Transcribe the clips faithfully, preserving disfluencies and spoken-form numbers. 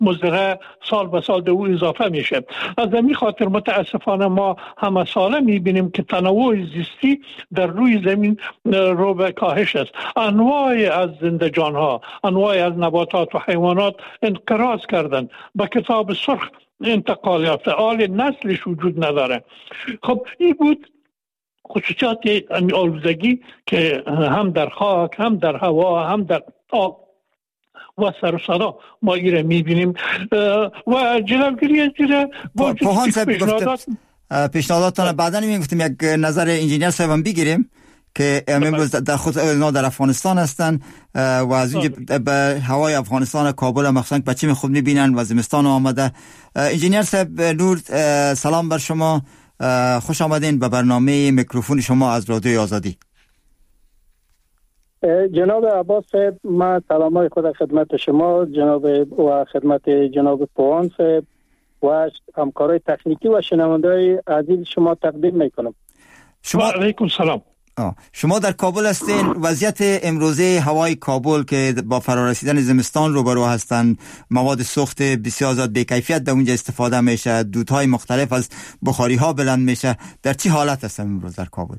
مزرعه سال به سال به او اضافه میشه. از این خاطر متاسفانه ما همه ساله میبینیم که تنوع زیستی در روی زمین رو به کاهش است. انواع از زندگان ها، انواع از نباتات و حیوانات انقراض کردن، به کتاب سرخ انتقال یافته، آل نسلش وجود نداره. خب این بود خصوصیات آلودگی که هم در خاک، هم در هوا، هم در آب و سر و صدا ما ایره میبینیم و جلوگیری از زیر با پیشنهادات پیشنهاداتان بعدا میگفتیم یک نظر انجینیر صاحب بگیریم که امروز در خود اینا در افغانستان هستند و از اینجا به هوای افغانستان کابل مخصوصا بچه خود میبینن و زمستان آمده. انجینیر صاحب نور، سلام بر شما، خوش آمدین به برنامه میکروفون شما از رادیوی آزادی. جناب عباس صاحب، من سلامای خود خدمت شما جناب و خدمت جناب پوان صاحب و همکارای تکنیکی و شنونده‌های عزیز شما تقدیم میکنم. شما علیکم سلام. آه. شما در کابل هستین. وضعیت امروزه هوای کابل که با فرارسیدن زمستان روبرو هستند، مواد سوخت بسیار زیاد بی‌کیفیت در اونجا استفاده میشه، دودهای مختلف از بخاری ها بلند میشه، در چی حالت هستن امروز در کابل؟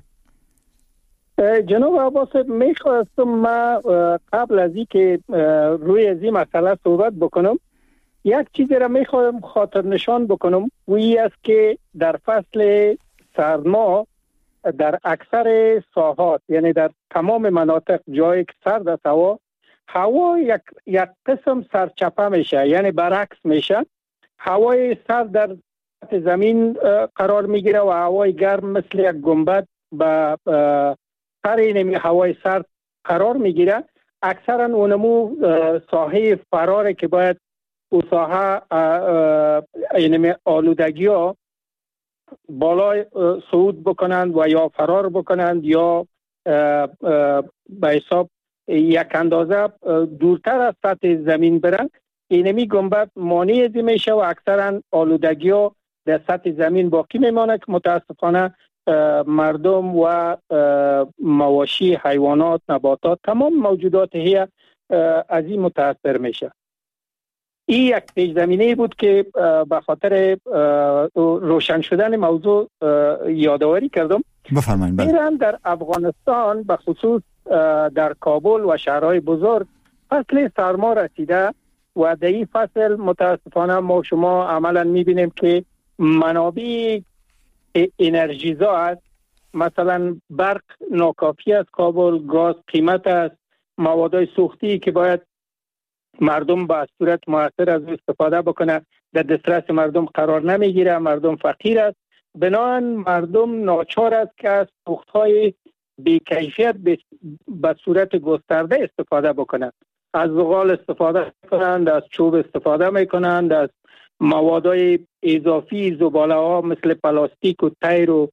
جناب عباس میخواستم ما قبل از این که روی از این مسئله صحبت بکنم یک چیزی را میخواهم خاطر نشان بکنم و این است که در فصل سرما در اکثر ساحات یعنی در تمام مناطق جایی که سرد است هوا هوا یک یک قسم سرچپه میشه، یعنی برعکس میشه. هوای سرد در زمین قرار میگیره و هوای گرم مثل یک گنبد به سر این هوای سرد قرار میگیره. اکثرا اونمو ساحه فراره که باید او ساحه یعنی آلودگی ها بالای صعود بکنند و یا فرار بکنند یا به حساب یک اندازه دورتر از سطح زمین برند. اینمی گنبد مانع ازی میشه و اکثرا آلودگی ها در سطح زمین باقی میمانه که متاسفانه مردم و مواشی، حیوانات، نباتات، تمام موجودات هی از این متاثر میشه. این یک پیش زمینه بود که به خاطر روشن شدن موضوع یادآوری کردم. بفرمایید. ایران در افغانستان به خصوص در کابل و شهرهای بزرگ فصل سرما رسیده و در این فصل متاسفانه ما شما عملا میبینیم که منابع انرژیزا است. مثلا برق ناکافی است، کابل گاز قیمت است، موادهای سوختی که باید مردم با صورت مؤثر از استفاده بکنه در دسترس مردم قرار نمیگیره، مردم فقیر است. بنابراین مردم ناچار است که از سوختهای بی‌کیفیت به صورت گسترده استفاده بکنند. از زغال استفاده کنند، از چوب استفاده میکنند، از موادهای اضافی زباله ها مثل پلاستیک و تیر و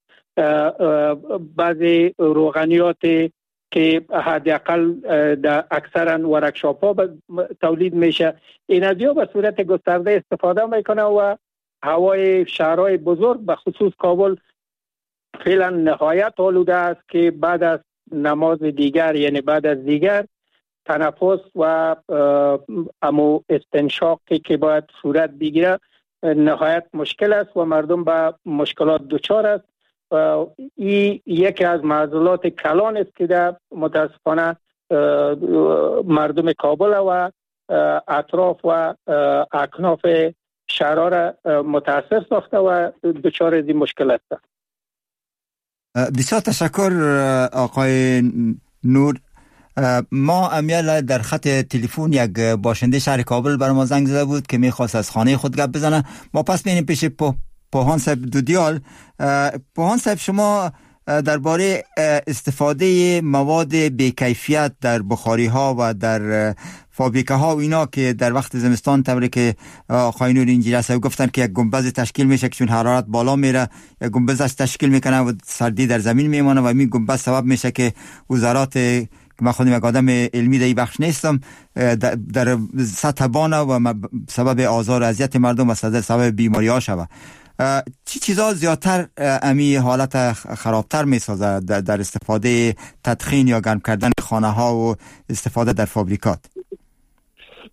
بعضی روغنیات که حداقل در اکثرا ورکشاپ ها تولید میشه، این از ها به صورت گسترده استفاده میکنه و هوای شهرهای بزرگ به خصوص کابل فعلا نهایت آلوده است که بعد از نماز دیگر یعنی بعد از دیگر تنفس و امو استنشاقی که باید صورت بگیره نهایت مشکل است و مردم به مشکلات دچار است. این یکی از معضلات کلان است که در متاسفانه مردم کابل و اطراف و اکناف شهرها را متاثر ساخته و دچار این مشکل است. بسیار تشکر آقای نور. ما امیال در خط تلفن یک باشنده شهر کابل بر ما زنگ زده بود که میخواست از خانه خود گپ بزنه. ما پس بینیم پیش پوهان صاحب دودیال. پوهان صاحب، شما درباره استفاده مواد بی‌کیفیت در بخاری ها و در فابریکه ها و اینا که در وقت زمستان طوری که آقای نور انجینیر صاحب گفتن که یک گنبد تشکیل میشه که چون حرارت بالا میره یک گنبد تشکیل میکنه و سردی در زمین میمونه و این گنبد سبب میشه که وزارات من خودم یک آدم علمی در این بخش نیستم در سطح بانه و سبب آزار و اذیت مردم و سبب بیماری ها شوه. چی چیزا زیادتر امی حالت خرابتر میسازه در استفاده تدخین یا گرم کردن خانه ها و استفاده در فابریکات؟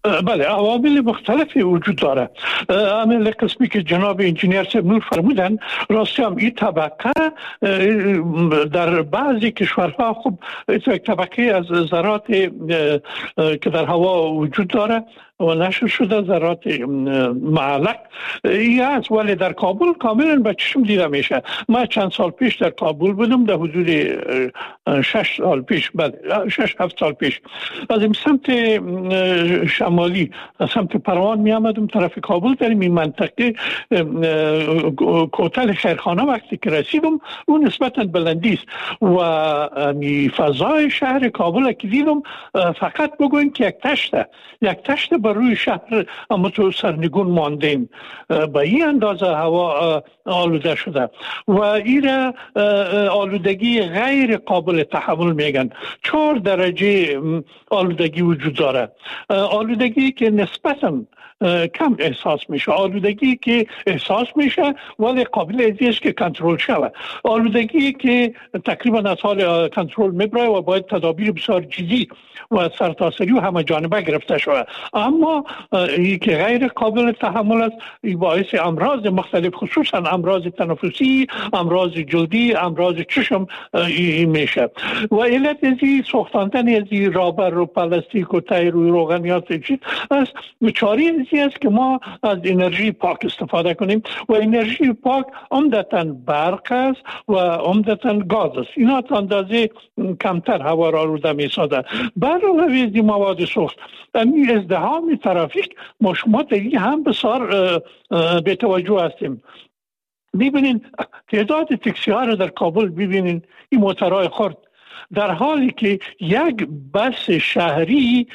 بله، عوامل مختلفی وجود داره. عامل قسمی که جناب انجینیر صاحب نور فرمودن، راستی هم این طبقه در بعضی کشورها خب یک طبقه از ذرات که در هوا وجود داره و نشر شده، ذرات معلق ای است، ولی در کابل کاملا به چشم دیده میشه. من چند سال پیش در کابل بودم، در حدود شش سال پیش، بعد شش هفت سال پیش از این سمت شمالی از سمت پروان می آمدم طرف کابل، در این منطقه کوتل خیرخانه وقتی که رسیدم اون نسبتا بلندی است و می فضای شهر کابل که دیدم فقط بگوین که یک تشته یک تشته بر روی شهر اما تو سرنگون ماندیم. به این اندازه هوا آلوده شده و این آلودگی غیر قابل تحمل میگن. چهار درجه آلودگی وجود داره. آلودگی که نسبتاً کم احساس میشه، آلودگی که احساس میشه ولی قابل ازی است که کنترل شود، آلودگی که تقریبا از حال کنترل میبره و باید تدابیر بسیار جدی و سرتاسری و همه جانبه گرفته شود. اما این که غیر قابل تحمل است، این باعث امراض مختلف خصوصا امراض تنفسی، امراض جلدی، امراض چشم میشه و علت ازی سوختاندن ازی رابر و پلاستیک و تیر و روغنیات چیز است. چاری ازی است که ما از انرژی پاک استفاده کنیم و انرژی پاک عمدتاً برق است و عمدتاً گاز است. اینا تا اندازه کمتر هوا را آلوده می‌سازد. برای از مواد سوخت این ازدحام ترافیک ما شما دیگه هم بسیار به توجه هستیم. ببینین تعداد تاکسی ها رو در کابل ببینین، این موترهای خرد، در حالی که یک بس شهری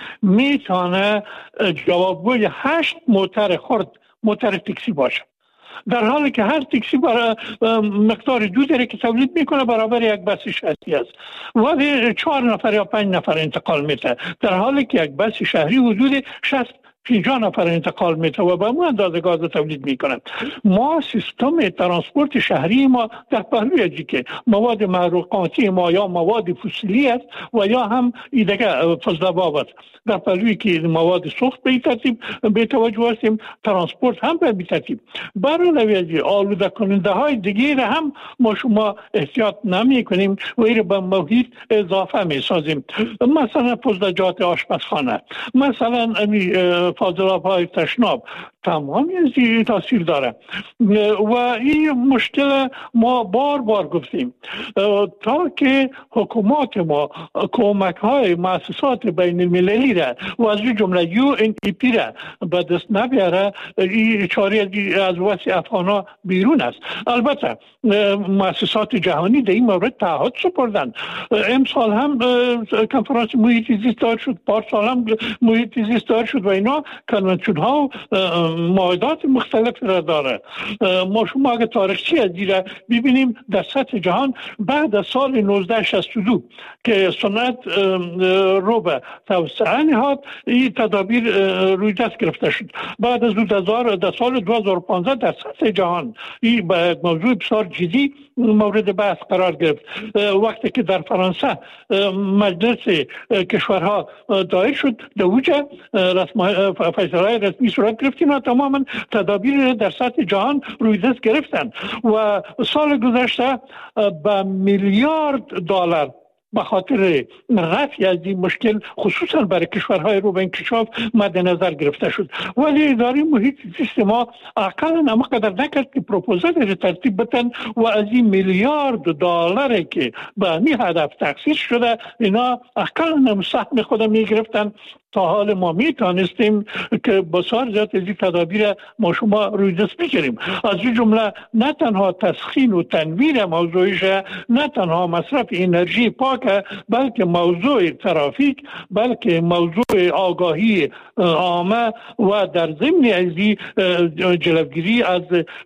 میتونه جوابگوی هشت موتر خرد موتر تاکسی باشه، در حالی که هر تاکسی برای مقدار دو داره که تولید میکنه برابر یک بس شهری است، ولی چهار نفر یا پنج نفر انتقال میده، در حالی که یک بس شهری حدود شصت پنجاه نفر انتقال میده و به اون اندازه گاز تولید میکنه. ما سیستم ترانسپورت شهری ما در پهلوی ازی که مواد محروقاتی ما یا مواد فسیلی است و یا هم این دیگه فضله‌باب است، در پهلوی که مواد سوخت به این ترتیب به توجه هستیم، ترانسپورت هم به این ترتیب. برای ازی آلوده کننده های دیگه هم ما شما احتیاط نمی کنیم و این به محیط اضافه می سازیم. مثلا فضلجات آشپزخانه، مثلا فاضلاب های تشناب، تمام این تاثیر داره و این مشکل ما بار بار گفتیم تا که حکومات ما کمک های مؤسسات بین المللی را و از جمله یو ان ای پی را به دست نبیاره، این چاره از وسع افغانا بیرون است. البته مؤسسات جهانی در این مورد تعهد سپردن. امسال هم کنفرانس محیط زیست دار شد، پارسال هم محیط زیست دار شد و اینا کنونشن ها معاهدات مختلف را داره. ما شما اگه تاریخچه از دیره ببینیم در سطح جهان بعد از سال نوزده شصت و دو که صنعت رو به توسعه نهاد، این تدابیر روی دست گرفته شد. بعد از در سال دو هزار و پانزده در سطح جهان این به موضوع بسیار جدی مورد بحث قرار گرفت. وقتی که در فرانسه مجلس کشورها دایر شد، در اوجه رسم فیصله رسمی صورت گرفتیم و تماما تدابیر در سطح جهان روی دست گرفتن و سال گذشته به میلیارد دلار به خاطر رفع از این مشکل خصوصا برای کشورهای رو به انکشاف مد نظر گرفته شد. ولی اداره محیط زیست ما اقلا اما قدر نکرد که پروپوزال را ترتیب بتن و از این میلیارد دلاری که به همین هدف تخصیص شده اینا اقلا هم سهم خود می گرفتن. تا حال ما می تانستیم که بسیار زیاد از این تدابیر ما شما روی دست بگیریم. از این جمله نه تنها تسخین و تنویر موضوعش، نه تنها مصرف انرژی پاک، بلکه موضوع ترافیک، بلکه موضوع آگاهی عامه و در ضمن ازی جلوگیری از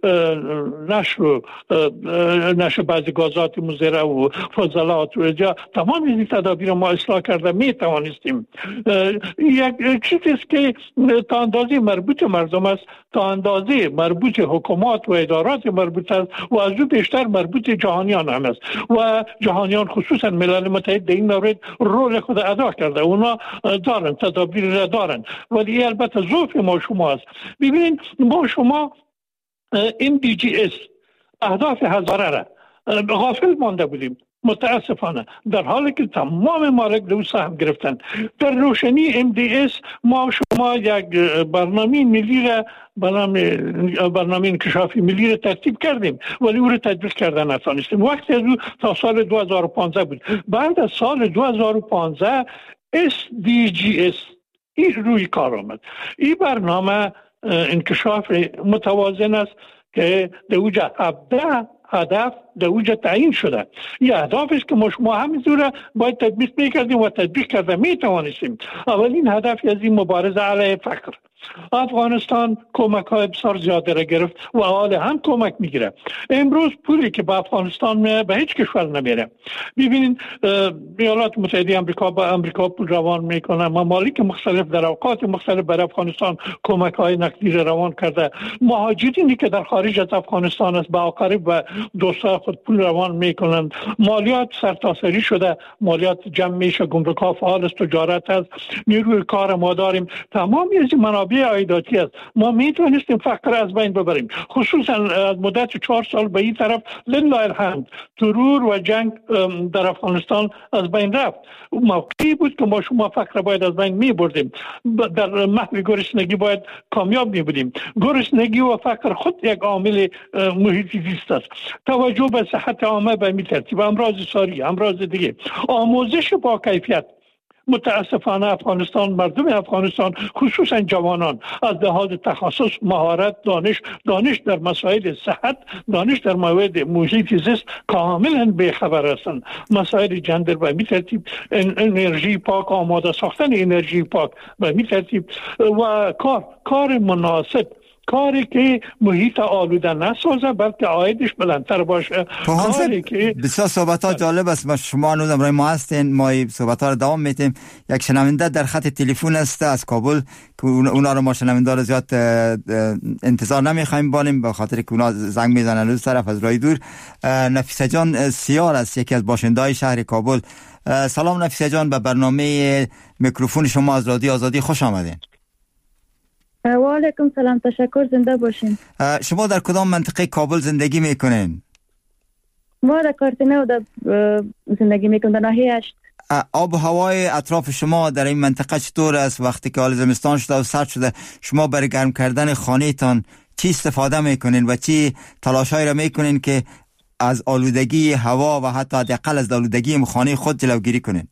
نشر نشر بعضی گازات مضر و فضلات و جا تمام این تدابیر ما اصلاح کرده می توانستیم. یک چیزی است که تا اندازه مربوط مردم است، تا اندازه مربوط حکومات و ادارات مربوط است و از او بیشتر مربوط جهانیان هم است و جهانیان خصوصا ملل متحد در این مورد رول خود ادا کرده. اونا دارن تدابیر را دارن، ولی البته ضعف ما شما است. ببینید ما شما ام دی جی اس اهداف هزاره را غافل مانده بودیم متاسفانه، در حالی که تمام مالک دو سهم گرفتن. در روشنی ام دی اس ما شما یک برنامه ملی را برنامه برنامه انکشافی ملی را ترتیب کردیم ولی او را تطبیق کردن نتونستیم. وقتی از او تا سال دو هزار و پانزده بود. بعد از سال دو هزار و پانزده اس دی جی اس این روی کار آمد. این برنامه انکشاف متوازن است که در اوجه هفده هدف در اوجه تعیین شده. یه هدف است که ما شما همینطور باید تطبیق میکردیم و تطبیق کرده میتوانستیم. اولین هدف از این مبارزه علیه فقر. افغانستان کمک های بسیار زیاده را گرفت و حالا هم کمک میگیره. امروز پولی که به افغانستان میره به هیچ کشور نمیره. ببینید ایالات متحده آمریکا به امریکا پول روان میکنه، ممالک مختلف در اوقات مختلف بر افغانستان کمک های نقدی را روان کرده. مهاجرینی که در خارج از افغانستان است به اقارب و دوستان خود پول روان میکنند. مالیات سرتاسری شده، مالیات جمع میشه، گمرک ها فعال است، تجارت است، نیروی کار ما داریم. تمام از منابع عایداتی است. ما میتونستیم فقر از بین ببریم، خصوصا از مدت چهار سال به این طرف لله الحمد ترور و جنگ در افغانستان از بین رفت. موقعی بود که ما شما فقر باید از بین می بردیم، در محو گرسنگی باید کامیاب می بودیم. گرسنگی و فقر خود یک عامل محیطی زیست است. توجه به صحت عامه به می ترتیب، امراض ساری، امراض دیگه، آموزش با کیفیت. متاسفانه افغانستان، مردم افغانستان خصوصا جوانان از لحاظ تخصص، مهارت، دانش دانش در مسائل صحت، دانش در موارد محیط زیست کاملا بی‌خبر هستند. مسائل جندر به می ترتیب، انرژی پاک، آماده ساختن انرژی پاک به می ترتیب و کار کار مناسب، کاری که محیط آلوده نسازه بلکه عایدش بلندتر باشه. کاری که بسیار صحبت ها جالب است. ما شما هنوز امروز ما هستین، ما صحبت ها رو دوام میتیم. یک شنونده در خط تلفن است از کابل که اونا رو ما شنونده رو زیاد انتظار نمیخوایم بانیم به خاطر که اونا زنگ میزنن از طرف از راه دور. نفیسه جان سیار است، یکی از باشنده‌های شهر کابل. سلام نفیسه جان، به برنامه میکروفون شما از رادیو آزادی خوش آمدین. و علیکم سلام، تشکر، زنده باشین. شما در کدام منطقه کابل زندگی میکنین؟ ما در کارتنو در زندگی میکنم، در ناحیه هشت. آب و هوای اطراف شما در این منطقه چطور است؟ وقتی که حال زمستان شده و سرد شده شما برای گرم کردن خانه تان چی استفاده میکنین و چی تلاشایی را میکنین که از آلودگی هوا و حتی حداقل از آلودگی خانه خود جلوگیری کنین؟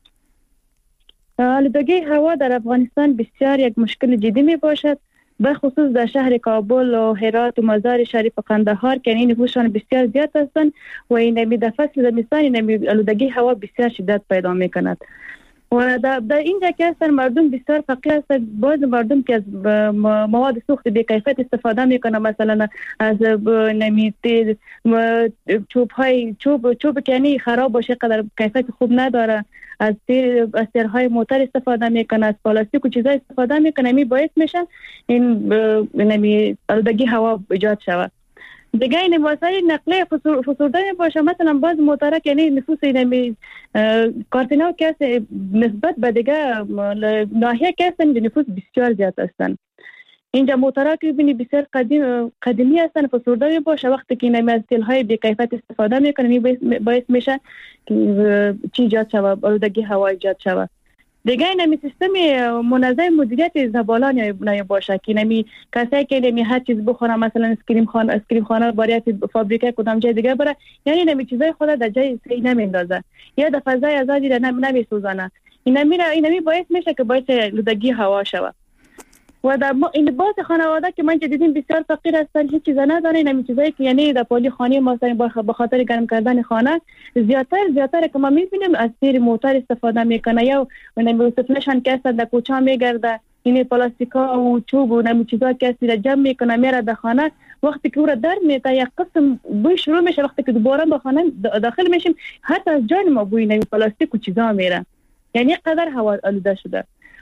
آلودگی هوا در افغانستان بسیار یک مشکل جدی می باشد، به خصوص در شهر کابل و هرات و مزار شریف و قندهار که این نفوسشان بسیار زیاد هستند و این در فصل زمستان این آلودگی هوا بسیار شدت پیدا می کند و در, در اینجا که هستن مردم بسیار فقیر هستند. باز مردم که از مواد سوخت بی کیفیت استفاده میکنن، مثلا از نمیتی چوب های چوب چوب کنی خراب باشه، قدر کیفیت خوب نداره، از تیر از تیرهای موتر استفاده میکنه، از پلاستیک و چیزای استفاده میکنه، می باعث میشن این نمی آلودگی هوا ایجاد شود. دیگه این وسایل نقلیه فسرده می باشه، مثلا باز موتره که یعنی نفوس این کارتنو که نسبت به دیگه ناحیه که هستن نفوس بسیار زیاد هستن. اینجا موتره که بینی بسیار قدیم قدیمی هستن، فسرده می باشه. وقتی که این از تیل‌های بی کیفیت استفاده میکنه می باعث میشه که چی ایجاد شود، آلودگی هوا ایجاد شود. دیگه نمی سیستم منظم مدیریت زبالان یا باشه که نمی کسایی که نمی هر چیز بخورن، مثلا اسکریم خانه اسکریم خانه باریت فابریکه کدام جای دیگه بره، یعنی نمی چیزای خود در جای صحیح نمیندازه یا در فضای آزادی را نمی سوزانه. این نمی این نمی باعث میشه که باعث آلودگی هوا شود. و در این باز خانواده که من دیدیم بسیار فقیر هستن، هیچ چیز ندارن، همین چیزایی که یعنی در پالی خانه ما به خاطر گرم کردن خانه زیاتر زیاتر که ما میبینیم از تیر موتر استفاده میکنه یا نمی سفلشان که هستن در کوچه میگرده، این پلاستیکا و چوب و نمی چیزا که هستی جمع میکنه میره در خانه. وقتی که او را در میته یک قسم بوی شروع میشه، وقتی که دوباره به خانه داخل میشیم حتی از جان ما بوی نمی پلاستیک و چیزا میره، یعنی قدر هوا آلوده شده.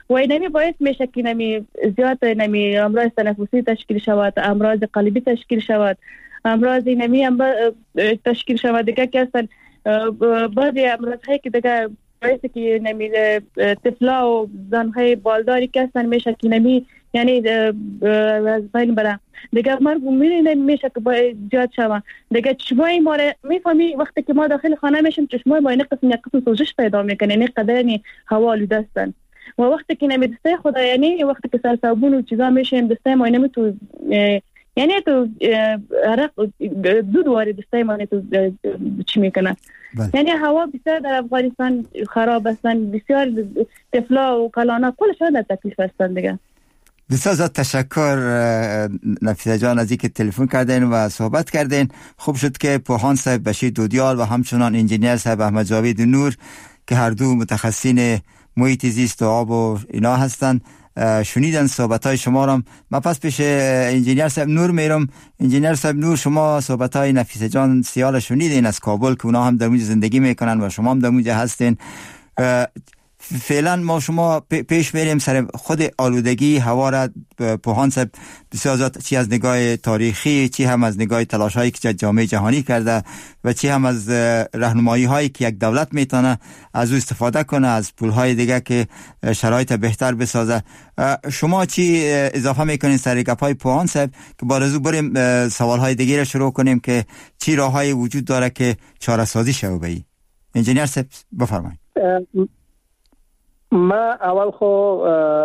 و اینمی باعث میشه که نمی زیاد نمی امراض تنفسی تشکیل شود، امراض قلبی تشکیل شود، امراض اینمی تشکیل شود دیگه که اصلا بعضی امراض هایی که دیگه باعث که نمی طفلا و زنهای بالداری که اصلا میشه که نمی یعنی از بین بره دیگه مرگ میره میشه که باید زیاد شود دیگه. چشمای ما میفهمی وقتی که ما داخل خانه میشیم چشمای ما اینه قسم یک قسم سوزش پیدا میکنه، یعنی قدر هوا آلوده هستن و وقتی که نمی دسته خدا یعنی وقتی که سر صابون و چیزا میشیم دسته ما اینه تو یعنی تو عرق دود وارد دسته ما تو چی میکنه. یعنی هوا بسیار در افغانستان خراب هستن، بسیار طفلا و کلانا کلشون در تکلیف هستن دیگه. بسیار زیاد تشکر نفیسه جان از اینکه تلفن کردین و صحبت کردین. خوب شد که پوهان صاحب بشیر دودیال و همچنان انجینیر صاحب احمد جاوید نور که هر دو متخصصین محیط زیست و آب و اینا هستن شنیدن صحبت‌های شما را. من پس پیش انجینیر صاحب نور میرم. انجینیر صاحب نور، شما صحبت‌های نفیسه جان سیال شنیدین از کابل که اونا هم در اونجا زندگی میکنن و شما هم در اونجا هستین. فعلا ما شما پیش بریم سر خود آلودگی هوا را. پوهان صاحب بسیار زیاد چی از نگاه تاریخی، چی هم از نگاه تلاش هایی که جامعه جهانی کرده و چی هم از راهنمایی هایی که یک دولت میتونه از او استفاده کنه، از پول های دیگه که شرایط بهتر بسازه. شما چی اضافه میکنین سر گپ های پوهان صاحب که بارزو بریم سوال های دیگه را شروع کنیم که چی راه های وجود داره که چاره سازی شه به این؟ انجینیر صاحب بفرمایید. ما اول خو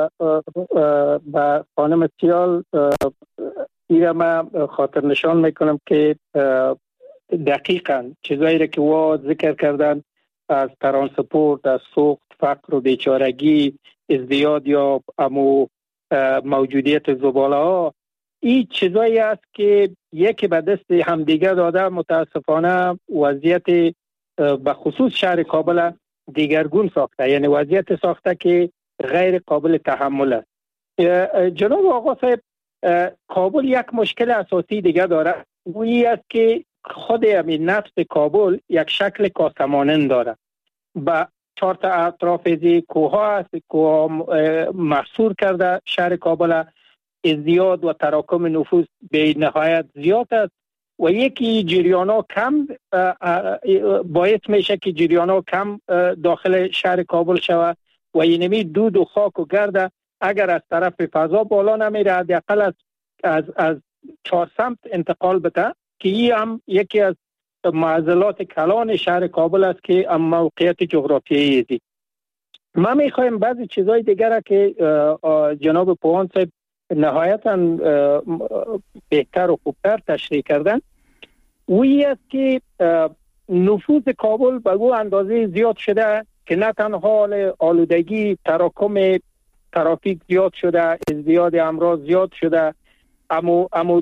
با خانم سیال ایره ما خاطر نشان میکنم که دقیقاً چیزایی را که وا ذکر کردن از ترانسپورت، از سوخت، فقر و بیچارگی، ازدیاد یا امو موجودیت زباله ها، این چیزایی است که یکی به دست همدیگه داده متاسفانه وضعیت به خصوص شهر کابل دیگرگون ساخته، یعنی وضعیت ساخته که غیر قابل تحمل است. جناب آقا صاحب، کابل یک مشکل اساسی دیگه داره، وی است که خود همین نفس کابل یک شکل کاسمانند داره. با چهار تا اطراف از کوه است، کوه محصور کرده شهر کابل. ازدیاد و تراکم نفوس به نهایت زیاد است و یکی جریان ها کم باعث میشه که جریان ها کم داخل شهر کابل شود و اینمی دود و خاک و گرد اگر از طرف فضا بالا نمیره حداقل از از از چهار سمت انتقال بده که این هم یکی از معضلات کلان شهر کابل است که ام موقعیت جغرافیایی است. ما میخوایم بعضی چیزای دیگر را که جناب پوهان صاحب نهایتاً بهتر و خوبتر تشریح کردن، وی است که نفوذ کابل به او اندازه زیاد شده که نه تنها آلودگی، تراکم ترافیک زیاد شده، ازدیاد امراض زیاد شده، اما اما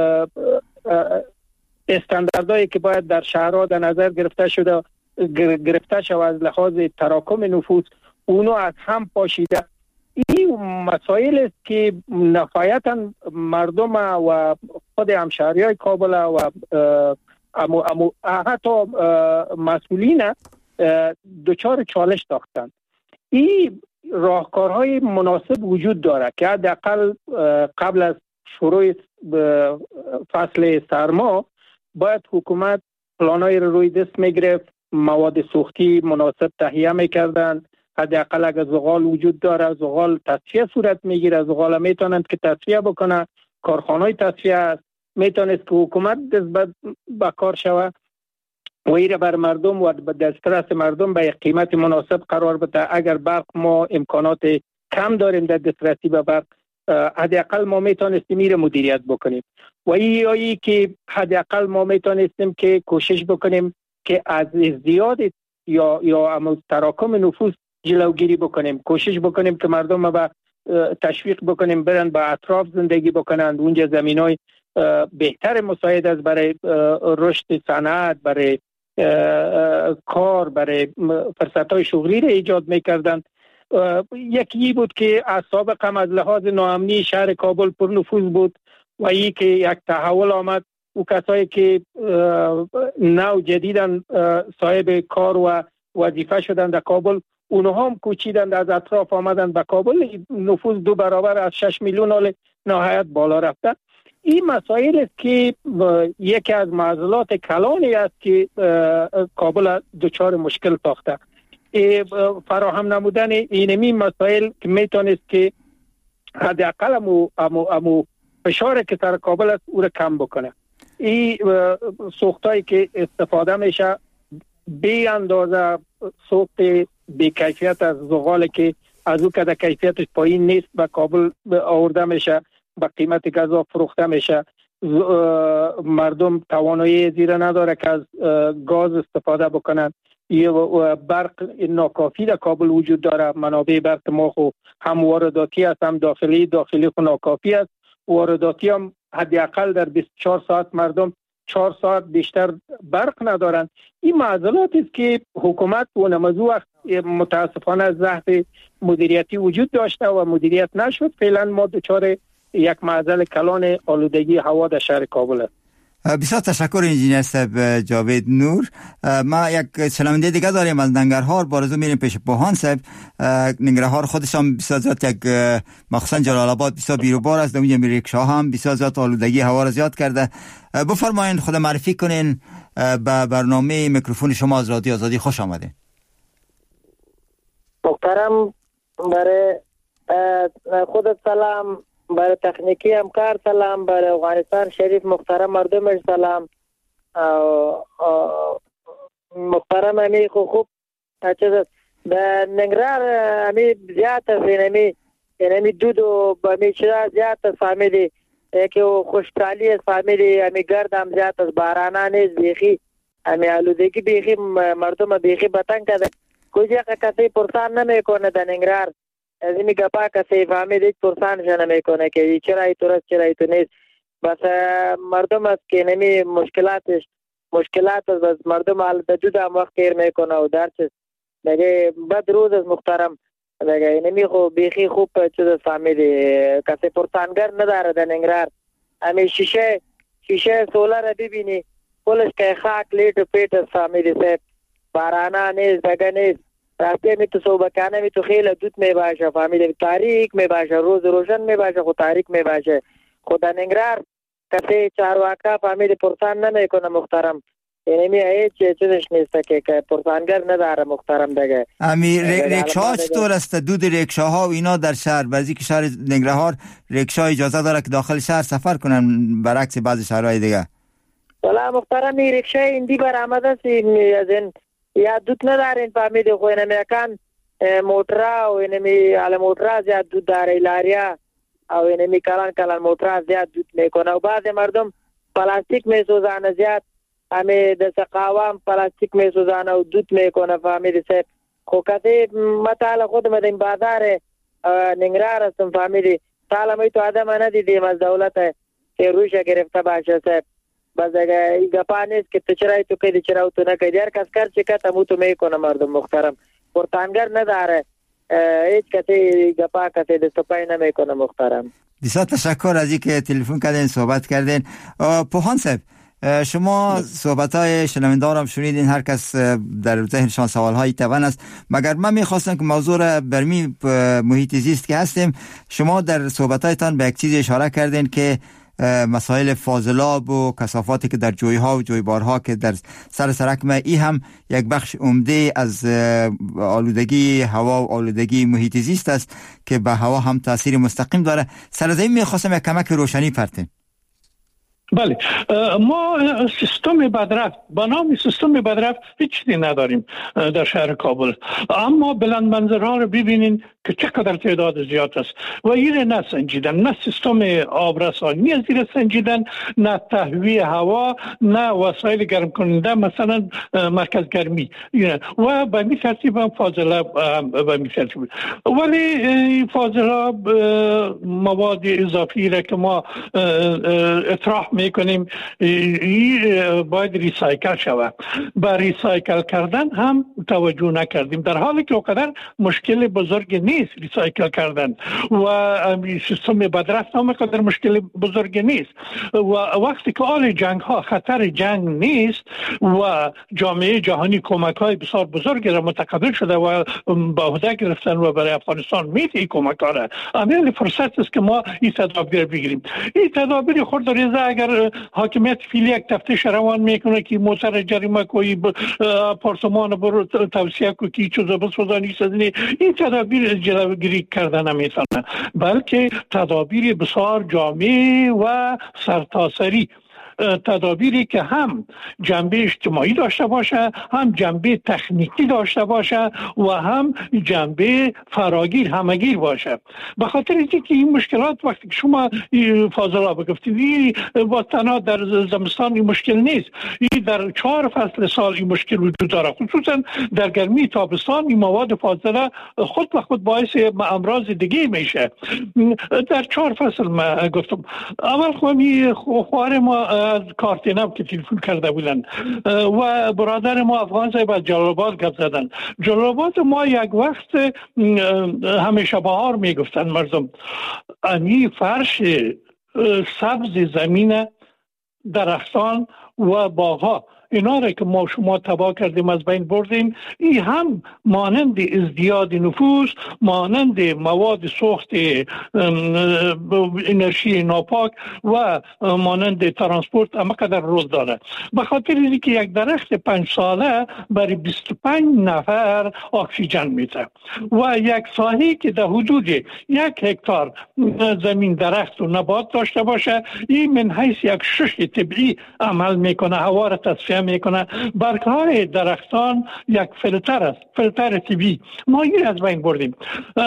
استانداردهایی که باید در شهرها در نظر گرفته شده گرفته شود از لحاظ تراکم نفوس اونو از هم پاشیده. این مسائل است که نهایتاً مردم و خود همشهریای کابل و امو امو حتی مسئولین دچار چالش ساختند. این راهکارهای مناسب وجود داره که حداقل قبل از شروع فصل سرما باید حکومت پلانای رو روی دست میگرفت، مواد سوختی مناسب تهیه میکردن. حداقل اگر زغال وجود داره زغال تصفیه صورت میگیره، زغال میتونند که تصفیه بکنه، کارخانه‌های تصفیه است، میتونست که حکومت دست به کار شوه و ایره بر مردم و دسترس مردم به قیمت مناسب قرار بده. اگر برق ما امکانات کم داریم در دسترسی به برق، حداقل ما میتونستیم ایره مدیریت بکنیم و ای ای که حداقل ما میتونستیم که کوشش بکنیم که از ازدیاد یا یا تراکم نفوس جلوگیری بکنیم، کوشش بکنیم که مردم ما با تشویق بکنیم برن با اطراف زندگی بکنند، اونجا زمینای بهتر مساعد است برای رشد صنعت، برای کار، برای فرصت‌های شغلی را ایجاد میکردند. یکی بود که از سابق هم از لحاظ ناامنی شهر کابل پر نفوذ بود و ای که یک تحول آمد او کسایی که نو جدیدن صاحب کار و وظیفه شدن در کابل اونها هم کوچیدند، از اطراف آمدند به کابل. نفوذ دو برابر از شش میلیون حال نهایت بالا رفته. این مسائل است که یکی از معضلات کلانی است که کابل دچار مشکل ساخته. فراهم نمودن اینمی مسائل که میتونست که حداقل امو امو امو فشاری که سر کابل است او را کم بکنه. این سوختایی که استفاده میشه بی اندازه سوخت بی کیفیت از زغال که از او که در کیفیتش پایین نیست به کابل آورده میشه، با قیمت گازا فروخته میشه. مردم توانایی زیر نداره که از گاز استفاده بکنن. یه برق ناکافی در کابل وجود داره. منابع برق ما خو هم وارداتی است هم داخلی. داخلی خو ناکافی است. وارداتی هم حداقل در بیست و چهار ساعت مردم چهار ساعت بیشتر برق ندارند. این معضلاتی است که حکومت و نمازو متاسفانه ضعف مدیریتی وجود داشته و مدیریت نشد. فعلا ما دچار یک معضل کلان آلودگی هوا در شهر کابل است. بسیار تشکر انجینیر صاحب جاوید نور. ما یک شنونده دیگه داریم از ننگرهار. بارزو میریم پیش پوهان صاحب. ننگرهار خودشان بسیار زیاد یک مخصوصا جلال آباد بسیار بیروبار است. اونجا ریکشا هم بسیار زیاد آلودگی هوا را زیاد کرده. بفرمایید خود معرفی کنین به برنامه میکروفون شما از رادیو آزادی. خوش آمدین. محترم، برای خودت سلام، برای تکنیکی همکار سلام، برای افغانستان شریف محترم مردمش سلام. محترم امی خوب خوب چیز در ننگرهار امی زیاد است. اینمی اینمی دود و امی چرا زیاد است فهمیدی که خوشحالی است فهمیدی. امی گرد هم زیاد است، بارانه نیست بیخی. امی آلودگی بیخی مردم بیخی بتنگ کرده. کوئی کسی پرسان نمیکنه در ننگرهار. از این گپا کسی فهمید هیچ پرسانش نمیکنه که چرا ای تو راست چرا ای تو نیست. بس مردم است که نمی مشکلاتش مشکلات است. بس مردم حال دود هم وقت کیر میکنه و درچه دیگه بد روز از محترم دیگه نمی خو بیخی خوب چیز فهمید کسی پرسانگر نداره در ننگرهار. همین شیشه شیشه سولر ببینی کلش که خاک لیت و پیت است فهمیدی صاحب. بارانه نیست دیگه نیست. راسته می تو صوبکانه می تو خیلی دود می باشه فهمیده. تاریک می باشه، روز روشن می باشه خود تاریک می باشه. خود ننگرهار کسی چارواکا فهمیده پرسان نمی کنه محترم. یعنی می هیچ چیزش نیست که پرسانگر نداره محترم دیگه. امی ریکشا چطور است؟ دود ریکشاها و اینا در شهر بعضی که شهر ننگرهار ریکشا اجازه داره که داخل شهر سفر کنن برعکس بعضی شهرهای دیگه. والا محترم این ریکشا ایندی برآمده است از این یا دود ندارین فهمیده. خو اینمی اکان موترا و اینمی علی موترا زیاد دود داره لاریا او اینمی کلان کلان موترا زیاد دود میکنه و بعض مردم پلاستیک میسوزانه زیاد همی دست قوام پلاستیک میسوزانه و دود میکنه فهمیده صاحب. خو کسی مطال خود مدین بازار ننگرهار هستم فهمیده. سال می تو آدم ندیدیم از دولت که روش گرفته باشه صاحب. بس اگه این گپا نیست که تو چرایی تو کدی چرا تو نکدی. هر کس کر چه که تمو تو میکنه مردم محترم. پرتانگر نداره هیچ کسی گپا کسی دست پای نمیکنه محترم. بسیار تشکر از اینکه تلفن کردین صحبت کردین. پوهان صاحب شما صحبت های شنوندارم شنیدین. هر کس در ذهنشان سوال های توان است. مگر من میخواستم که موضوع را برمی محیط زیست که هستیم شما در صحبت هایتان به یک چیز اشاره کردین که مسائل فاضلاب و کثافاتی که در جویها و جویبارها که در سر سرک ما ای هم یک بخش عمده از آلودگی هوا و آلودگی محیط زیست است که به هوا هم تاثیر مستقیم داره. سر از این میخواستم یک کمک روشنی پرتین. بله ما سیستم بدرفت با نام سیستم بدرفت هیچ چیزی نداریم در شهر کابل. اما بلند منظرها رو ببینین که چقدر تعداد زیاد است و این نه سنجیدن، نه سیستم آبرسانی از این سنجیدن، نه تهویه هوا، نه وسایل گرم کننده مثلا مرکز گرمی و به می ترتیب هم فاضلاب به می ترتیب. ولی فاضلاب مواد اضافی را که ما اطراح می میکنیم این باید ریسایکل شود. با ریسایکل کردن هم توجه نکردیم، در حالی که اونقدر مشکل بزرگ نیست ریسایکل کردن و سیستم بدرفت هم قدر مشکل بزرگ نیست. و وقتی که آل جنگ ها خطر جنگ نیست و جامعه جهانی کمک های بسیار بزرگ را متقبل شده و به عهده گرفتن و برای افغانستان میده کمک ها را، امیل فرصت است که ما این تدابیر بگیریم. این تدابیر خود ریزه اگر حاکمیت فعلی یک تفتیش روان میکنه که موتر جریمه کوی آپارتمان برو توصیه کو که چیزا بسازانی سازنی، این تدابیر جلوگیری کردن نمیتونه، بلکه تدابیر بسیار جامع و سرتاسری، تدابیری که هم جنبه اجتماعی داشته باشه، هم جنبه تکنیکی داشته باشه و هم جنبه فراگیر همگیر باشه. به خاطر اینکه این مشکلات وقتی که شما فاضلا بگفتید با تنها در زمستان این مشکل نیست، این در چهار فصل سال این مشکل وجود داره، خصوصا در گرمی تابستان این مواد فاضله خود به خود باعث امراض دیگه میشه. در چهار فصل ما گفتم اول خواهی خواهر ما از کارتینم که تلفن کرده بودن و برادر ما افغان صاحب از جلال آباد گپ زدن. جلال آباد ما یک وقت همیشه بهار میگفتن مردم، امی فرش سبز زمین درختان و باغها اینا را که ما شما تباه کردیم از بین بردیم، این هم مانند ازدیاد نفوس، مانند مواد سوخت انرژی ناپاک و مانند ترانسپورت اما قدر روز داره. به خاطر اینکه یک درخت پنج ساله برای بیست و پنج نفر اکسیژن میده و یک ساحه که در حدود یک هکتار زمین درخت و نبات داشته باشه، این من حیث یک شش طبیعی عمل میکنه، هوا را تصفیه میکنه. برگ‌های درختان یک فیلتر است، فیلتر طبیعی. ما این از بین بردیم.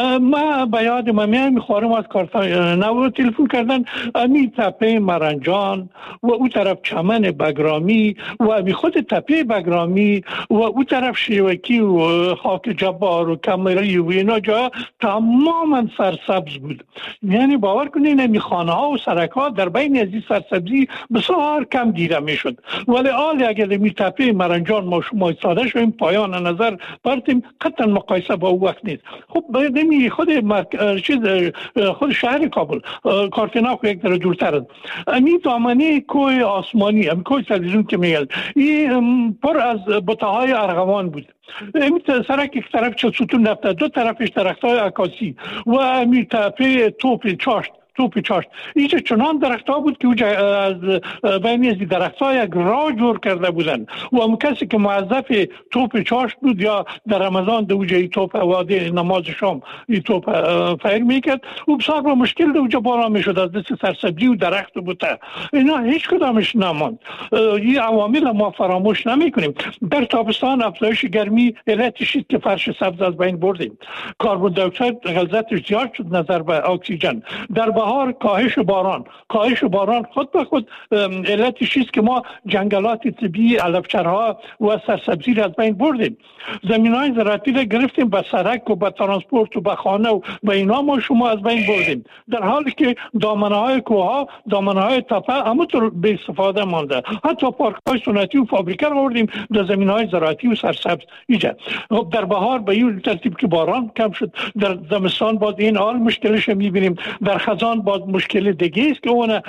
ما به یاد ما میخوارم از کارتان نو تلفن کردن، امی تپه مرنجان و او طرف چمن بگرامی و امی خود تپه بگرامی و او طرف شیوکی و خاک جبار و کمری و اینا جا تماما سرسبز بود. یعنی باور کنین امی خانه ها و سرک ها در بین از این سرسبزی بسیار کم دیده میشد. ولی آل اگر می تپه مرنجان ما شما ساده شویم پایان نظر برتیم، قطعا مقایسه با او وقت نیست. خب نمی خود مرک... چیز خود شهر کابل کارتناک یک در دورتر است. امی دامنه کوه آسمانی، امی کوه تلویزیون که میگل این پر از بوته‌های ارغوان بود. امی سرک یک طرف چه ستون رفته، دو طرفش درخت‌های عکاسی و امی تپه توپ چاشت توپ چاشت اینجا چنان درخت ها بود که از بین از درخت ها یک راه جور کرده بودن و هم کسی که موظف توپ چاشت بود یا در رمضان دو جایی توپ وادی نماز شام این توپ فیر میکرد و بسیار با مشکل دو جا بارا میشد از دست سرسبزی و درخت بوده. اینا هیچ کدامش نماند. این عوامل ما فراموش نمی کنیم. در تابستان افزایش گرمی علتش که فرش سبز از بین بردیم. کربن دی اکساید غلظتش زیاد شد نظر به اکسیژن. در بهار کاهش باران کاهش باران خود به خود علتش است که ما جنگلات طبیعی علفچرها و سرسبزی را از بین بردیم. زمین‌های زراعتی را گرفتیم به سرک و به ترانسپورت و به خانه و به اینا ما شما از بین بردیم، در حالی که دامنه‌های کوه‌ها دامنه‌های تپه همونطور به استفاده مانده. حتی پارک‌های سنتی و فابریکه را بردیم در زمین‌های زراعتی و سرسبز ایجا. در بهار به این ترتیب که باران کم شد، در زمستان باز این حال مشکلش می‌بینیم، در خزان باز مشکل دیگه است که اون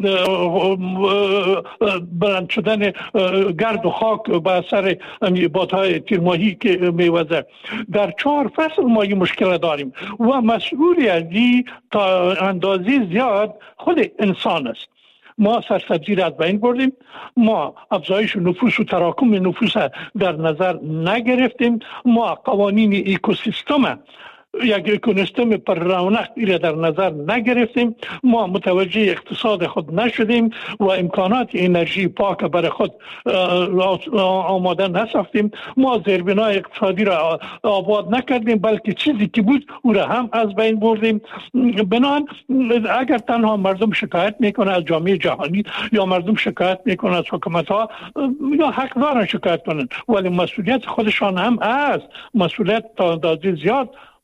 بلند شدن گرد و خاک به اثر بادهای تیرماهی که میوزه. در چهار فصل ما این مشکل داریم و مسئولی از این تا اندازه زیاد خود انسان است. ما سرسبزی را از بین بردیم، ما افزایش نفوس و تراکم نفوس در نظر نگرفتیم، ما قوانین اکوسیستم یک اکونستم پر رونق را در نظر نگرفتیم، ما متوجه اقتصاد خود نشدیم و امکانات انرژی پاک برای خود آماده نساختیم، ما زیربنای اقتصادی را آباد نکردیم بلکه چیزی که بود او را هم از بین بردیم. بنان اگر تنها مردم شکایت میکنه از جامعه جهانی یا مردم شکایت میکنه از حکومت ها، یا حق دارن شکایت کنن، ولی مسئولیت خودشان هم است. مسئولیت تا اندازه زیاد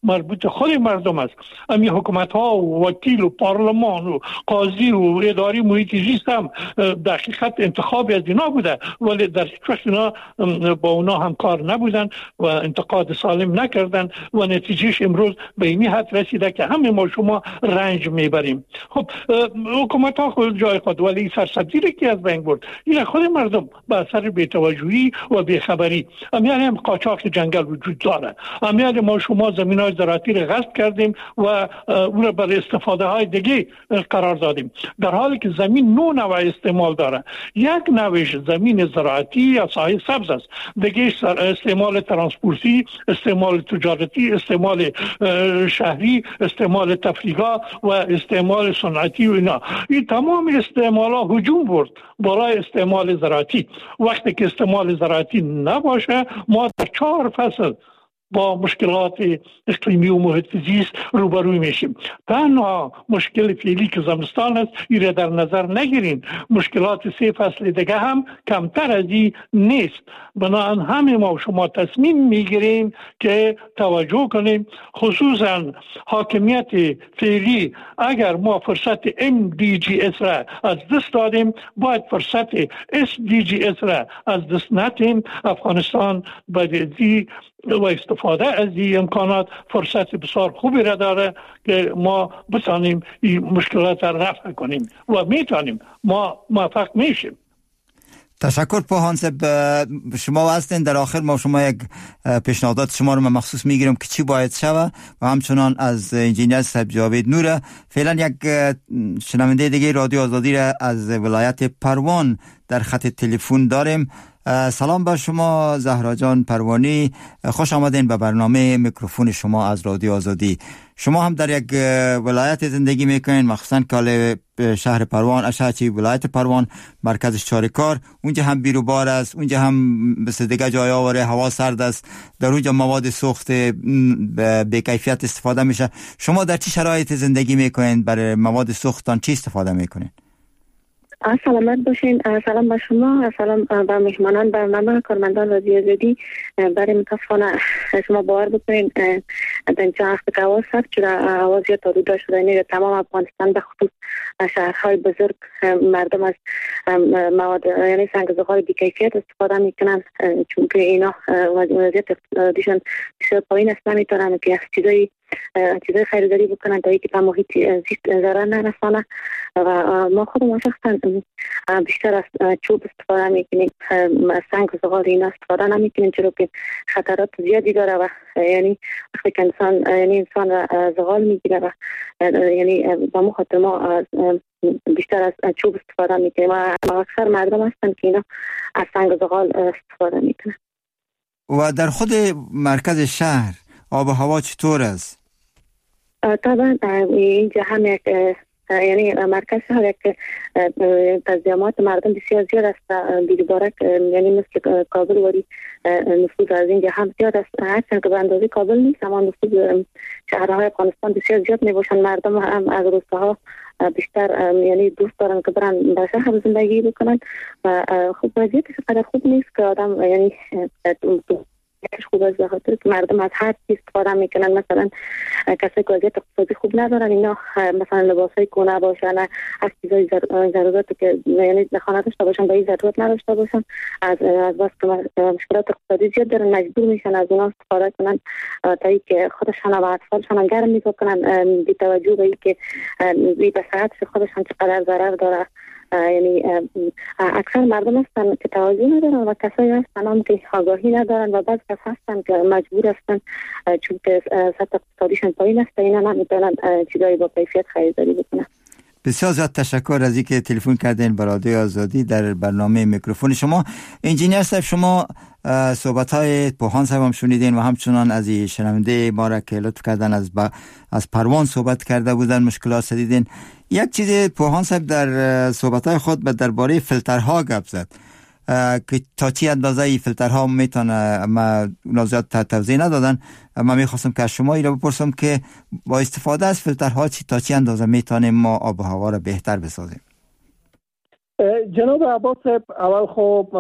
مربوط خود مردم است. امی حکومت ها و وکیل و پارلمان و قاضی و اداری محیط زیست هم در حقیقت انتخابی از اینا بوده، ولی در هیچ وقت اینا با اونا همکار نبودن و انتقاد سالم نکردن و نتیجهش امروز به این حد رسیده که همه ما شما رنج میبریم. خب حکومت ها خود جای خود، ولی سرسبزی که از بین برد این خود مردم به اثر بی‌توجهی و بیخبری. امیال هم قاچاق جنگل وجود داره، امیال ما شما زمین های زراعتی را غصب کردیم و اون را برای استفاده های دیگه قرار دادیم، در حالی که زمین نو نوع استعمال داره. یک نوعش زمین زراعتی یا ساحه سبز است، دیگه استعمال ترانسپورتی، استعمال تجارتی، استعمال شهری، استعمال تفریحات و استعمال صنعتی و اینا. این تمام استعمال ها هجوم برد برای استعمال زراعتی. وقتی که استعمال زراعتی نباشه ما در چهار فصل با مشکلات اقلیمی و محیط زیست روبروی میشیم. تنها مشکل فعلی که زمستان است این را در نظر نگیرین، مشکلات سه فصل دیگه هم کمتر از این نیست. بنابراین همه ما شما تصمیم میگیریم که توجه کنیم، خصوصا حاکمیت فعلی. اگر ما فرصت ام دی جی اس را از دست دادیم باید فرصت اس دی جی اس را از دست ندیم. افغانستان باید و استفاده از این امکانات فرصت بسیار خوبی را داره که ما بتانیم این مشکلات را رفع کنیم و میتونیم، ما موفق میشیم. تشکر پوهان صاحب، شما هستین. در آخر ما شما یک پیشنهادات شما رو مخصوص میگیرم که چی باید شوه و همچنان از انجینیر صاحب جاوید نوره. فعلا یک شنونده دیگه رادیو آزادی را از ولایت پروان در خط تلفن داریم. سلام بر شما زهرا جان پروانی، خوش آمدین به برنامه میکروفون شما از رادیو آزادی. شما هم در یک ولایت زندگی میکنین، مخصوصا کاله شهر پروان، اشاچی ولایت پروان، مرکزش چارکار. اونجا هم بیروبار است، اونجا هم مثل دیگه جای آوره هوا سرد است، در اونجا مواد سوخت به کیفیت استفاده میشه. شما در چه شرایط زندگی میکنین؟ برای مواد سوختان چی استفاده میکنین؟ سلامت باشین. سلام به شما، سلام به مهمانان برنامه، کارمندان رادیو آزادی. برای متاسفانه شما باور بکنین در اینجا وقت که هوا سرد شده، هوا زیاد تارو شده، یعنی تمام افغانستان به خصوص شهرهای بزرگ مردم از مواد یعنی سنگ زغال بی کیفیت استفاده میکنن، چون که اینا وضعیت اقتصادیشون بسیار پایین است، نمیتونن که چیزایی چیزای خریداری بکنن تا اینکه به محیط زیست ضرر نرسانه. و ما خودمون شخصا بیشتر از چوب استفاده میکنیم، سنگ و زغال اینا استفاده نمیکنیم، چرا که خطرات زیادی داره و یعنی وقتی که انسان یعنی انسان زغال میگیره و یعنی با مخاطر ما بیشتر از چوب استفاده میکنیم و اکثر مردم هستن که اینا از سنگ و زغال استفاده میکنن. و در خود مرکز شهر آب و هوا چطور است؟ طبعا اینجا هم یک یعنی مرکز شهر یک تزیامات مردم بسیار زیاد است، بیروبارک یعنی مثل کابل ولی نفوذ از اینجا هم زیاد است، هرچند که به اندازه کابل نیست اما نفوذ شهرهای افغانستان بسیار زیاد میباشند. مردم هم از روستاها بیشتر یعنی دوست دارن که برن در شهر زندگی بکنن و خب وضعیتش قدر خوب نیست که آدم یعنی خوب است، به خاطر که مردم از هر چیز استفاده میکنن. مثلا کسی که وضعیت اقتصادی خوب ندارن اینا مثلا لباسای کهنه باشن، از چیزای ضرورت که یعنی خانه داشته باشن به این ضرورت نداشته باشن، از از بس که مشکلات اقتصادی زیاد دارن مجبور میشن از اونا استفاده کنن تا اینکه خودشان و اطفالشان گرم میکنن، بی توجه به اینکه بی به صحت خودشان چقدر ضرر داره. یعنی اکثر مردم هستن که توجه ندارن و کسایی هستن هم که آگاهی ندارن و بعض کس هستن که مجبور هستن چون که سطح اقتصادیشون پایین است اینا نمیتونن چیزایی با کیفیت خریداری بکنن. بسیار زیاد تشکر از اینکه تلفن کردین به رادیو آزادی در برنامه میکروفون شما. انجینیر صاحب شما صحبت های پوهان صاحب هم شنیدین و همچنان از این شنونده ما را که لطف کردن از با از پروان صحبت کرده بودن مشکلات دیدین. یک چیز پوهان صاحب در صحبت های خود به درباره فیلترها گپ زد که تا چی اندازه ای فیلترها میتونه، ما اونا زیاد توضیح ندادن. ما میخواستم که از شما ای را بپرسم که با استفاده از فیلترها چی تا چی اندازه میتونیم ما آب و هوا را بهتر بسازیم؟ جناب عباس، اول خب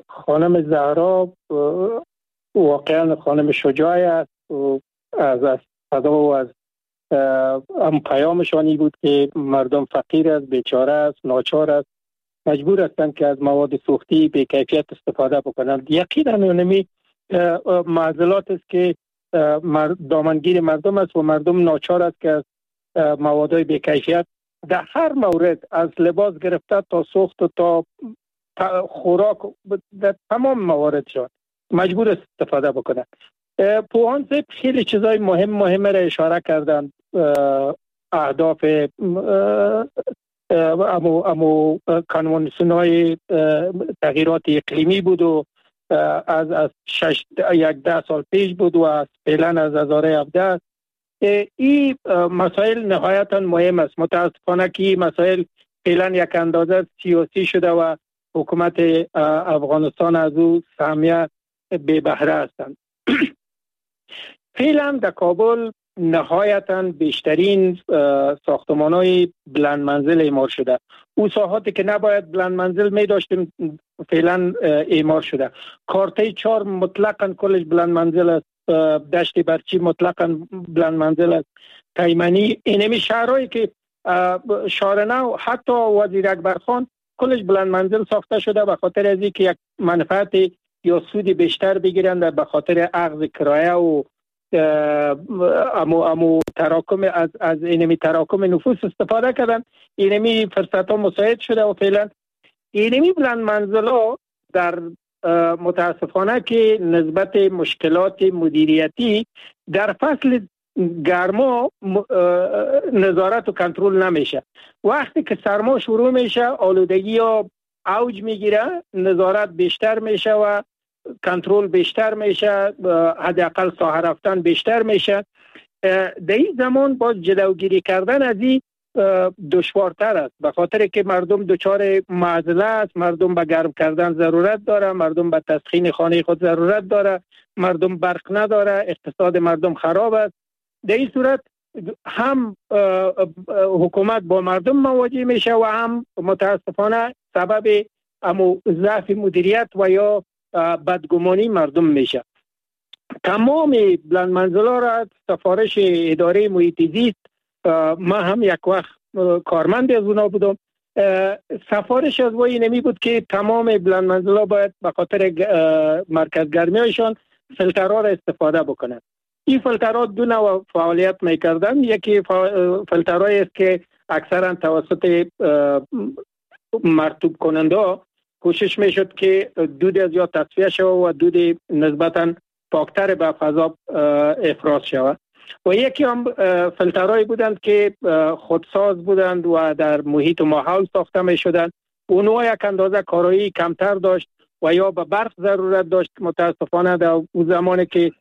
خانم زهرا واقعا خانم شجاعی است و از صدا و از ام پیامشانی بود که مردم فقیر است، بیچاره است، ناچار است، مجبور هستند که از مواد سوختی به کیفیت استفاده بکنند. یقینا اونمی معضلات است که دامنگیر مردم است و مردم ناچار است که از موادهای به کیفیت در هر مورد، از لباس گرفته تا سوخت و تا خوراک، در تمام موارد شد مجبور است استفاده بکنند. پوهان خیلی چیزای مهم مهم را اشاره کردند. اهداف امو امو کنوانسیون‌های تغییرات اقلیمی بود و از از شش یک ده سال پیش بود و از فعلا از هزار و هفده. این مسائل نهایتا مهم است. متاسفانه که این مسائل فعلا یک اندازه سیاسی شده و حکومت افغانستان از او سهمیه بے بهره هستند. فعلا در کابل نهایتا بیشترین ساختمان‌های بلند منزل اعمار شده. او ساحاتی که نباید بلند منزل می داشتیم فعلا اعمار شده. کارته چهار مطلقاً کلش بلند منزل است. دشت برچی مطلقاً بلند منزل است. تایمنی، اینمی شهرهایی که شارنو حتی وزیر اکبرخان کلش بلند منزل ساخته شده به خاطر از اینکه یک منفعت یا سودی بیشتر بگیرند، به خاطر اخذ کرایه و امو امو تراکم از از اینمی تراکم نفوس استفاده کردن. اینمی فرصت ها مساعد شده و فعلا اینمی بلند منزل ها در متاسفانه که نسبت مشکلات مدیریتی در فصل گرما نظارت و کنترل نمیشه. وقتی که سرما شروع میشه آلودگی ها اوج میگیره، نظارت بیشتر میشه و کنترل بیشتر میشه، حداقل ساحه رفتن بیشتر میشه. در این زمان باز جلوگیری کردن از این دشوارتر است، به خاطر که مردم دچار معضله است. مردم به گرم کردن ضرورت داره، مردم به تسخین خانه خود ضرورت داره، مردم برق نداره، اقتصاد مردم خراب است. در این صورت هم حکومت با مردم مواجه میشه و هم متاسفانه سبب امو ضعف مدیریت و یا بدگمانی مردم میشه. تمام بلند منزلا را سفارش اداره محیط زیست، ما هم یک وقت کارمند از اونا بودم، سفارش از وی نمی بود که تمام بلند منزلا باید به خاطر مرکز گرمی هایشان فیلترها را استفاده بکنند. این فیلترها دو نوع فعالیت میکردن. یکی فیلترهایی است که اکثرا توسط مرطوب کننده کوشش میشد که دود از یا تصفیه شود و دود نسبتا پاکتر به فضا افراز شود. و یکی هم فیلترهایی بودند که خودساز بودند و در محیط و ماحول ساخته می شدند. اونها یک اندازه کارایی کمتر داشت و یا به برق ضرورت داشت. متاسفانه در اون زمانی که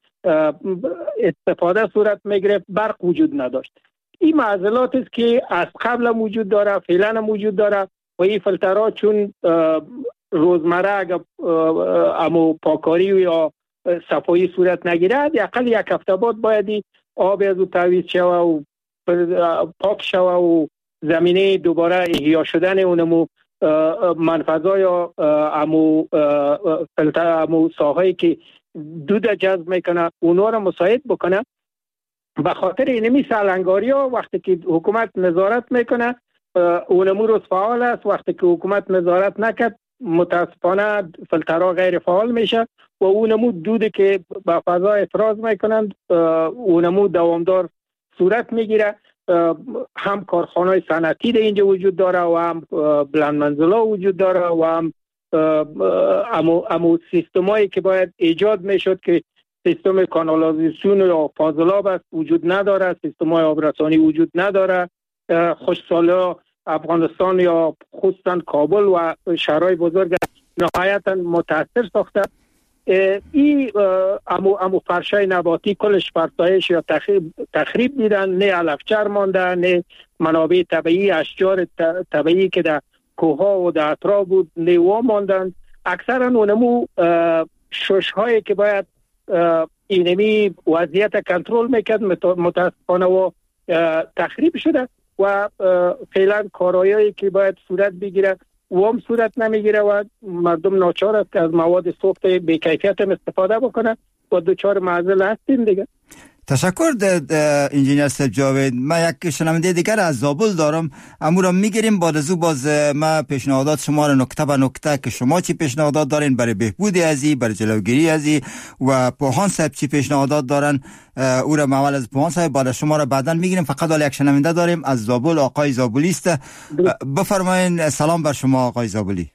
استفاده صورت می گرفت برق وجود نداشت. این معضلات است که از قبل وجود داره، فعلا موجود داره و این فیلترها چون روزمره اگر امو پاکاری یا صفایی صورت نگیره، حداقل یک هفته بعد باید آب از او تعویض شوه و پاک شوه و زمینه دوباره احیا شدن اونمو منفذا یا امو فلتر امو ساحه‌ای که دود جذب میکنه اونها را مساعد بکنه. به خاطر اینمی سالنگاری ها وقتی که حکومت نظارت میکنه اونمو روز فعال است، وقتی که حکومت نظارت نکرد متاسفانه فلترها غیر فعال میشه و اونمو دودی که به فضا افراز میکنند اونمو دوامدار صورت میگیره. هم کارخانه‌های صنعتی در اینجا وجود داره و هم بلند منزلا وجود داره و هم امو, امو سیستمایی که باید ایجاد میشد که سیستم کانالازیسیون یا فاضلاب است وجود نداره، سیستم‌های آبرسانی وجود نداره. خوشسالی افغانستان یا خصوصا کابل و شهرهای بزرگ نهایتا متاثر ساخته. این امو امو فرشای نباتی کلش فرسایش یا تخریب تخریب دیدن، نه علفچر مانده، نه منابع طبیعی اشجار طبیعی که در کوها و در اطراف بود نه ماندن. اکثرا اونمو شش هایی که باید اینمی وضعیت کنترل میکرد متاسفانه و تخریب شده و فعلا کارهایی که باید صورت بگیره وام صورت نمیگیره و مردم ناچار است که از مواد سوخت بی کیفیت استفاده بکنه و دوچار معضل هستیم دیگه. تشکر انجینیر صاحب جاوید. ما یک شنونده دیگر از زابل دارم، امو را میگیریم. بعد از او باز ما پیشنهادات شما را نکته به نکته که شما چی پیشنهادات دارین برای بهبود ازی، برای جلوگیری ازی، و پوهان صاحب چی پیشنهادات دارن او را اول از پوهان صاحب بعد شما را بعداً میگیریم. فقط حالا یک شنونده داریم از زابل، آقای زابلی است. بفرمایین. سلام بر شما آقای زابلی.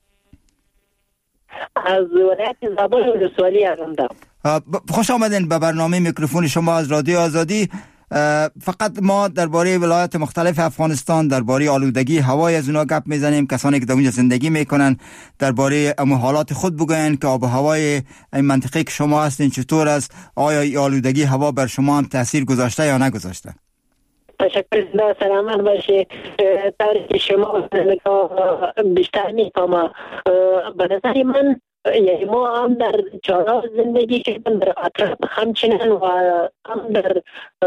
از ولایت زابل ولسوالی هستم. خوش آمدین به برنامه میکروفون شما از رادیو آزادی. فقط ما درباره ولایات مختلف افغانستان، درباره آلودگی هوای از اونا گپ میزنیم. کسانی که در اونجا زندگی میکنن درباره ام حالات خود بگوین که آب و هوای این منطقه که شما هستین چطور است، آیا آلودگی هوا بر شما هم تاثیر گذاشته یا نگذاشته؟ تشکر. سلامت باشید. طوری شما بیشتر میفهمم. به نظر من یعنی ما هم در چهارراه زندگی کردیم، در اطراف همچنین و هم در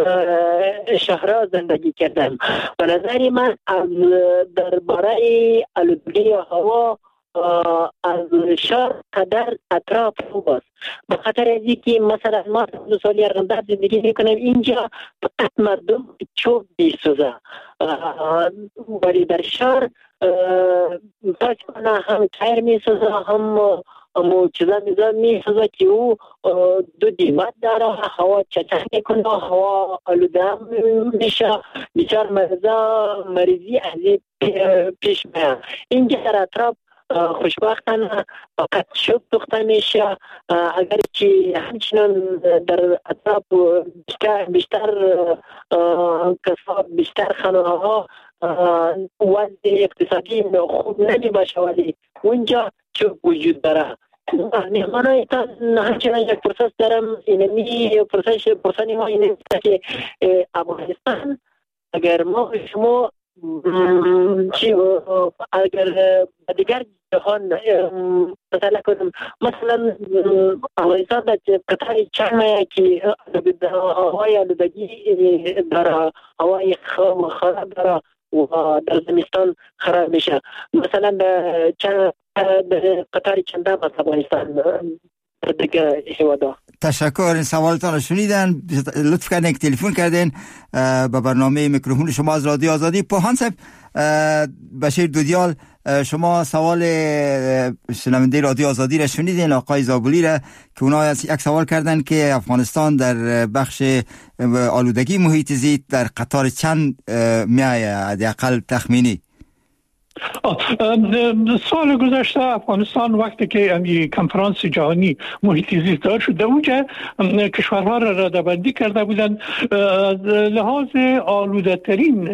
شهرها زندگی کردیم. به نظر من از درباره آلودگی هوا از شهر قدر اطراف خوب است. به خاطر از اینکه مثلا ما دو سالی ارغنداب زندگی میکنیم، اینجا فقط مردم چوب میسوزه، ولی در شهر تاچانه هم تایر میسوزه، هم امو چیزا میزا میسوزه که او دو دیمت داره، هوا چچک میکنه، هوا آلوده میشه، بیچار مریضا مریضی از پیش میاد. اینجا در اطراف خوشبختانه فقط شب سوخته میشه، اگر که همچنان در اطراف بیشتر بیشتر کساب بیشتر خانه ها وضع اقتصادی خوب نمی باشه، ولی اونجا چوب وجود داره. مهمان ایتان همچنان یک پرسش دارم. اینمی پرسش پرسانی ما اینه که افغانستان اگر ما شما چی اگر دیگر جهان مثلا کنم، مثلا افغانستان در قطار چند که هوای آلودگی داره، هوای خراب داره و در زمستان خراب میشه. مثلا در قطار چند از افغانستان دیگه هوادا. تشکر. این سوالتان رو شنیدن، لطف کردین که تلفن کردین به برنامه میکروفون شما از رادیو آزادی. پوهان صاحب بشیر دودیال، شما سوال شنونده رادیو آزادی را شنیدین، آقای زابلی را که اونا یک سوال کردن که افغانستان در بخش آلودگی محیط زیست در قطار چند میایه حداقل تخمینی؟ سال گذشته افغانستان وقتی که امی کنفرانس جهانی محیط زیست دار شد، اونجا کشورها را رده‌بندی کرده بودند لحاظ آلوده ترین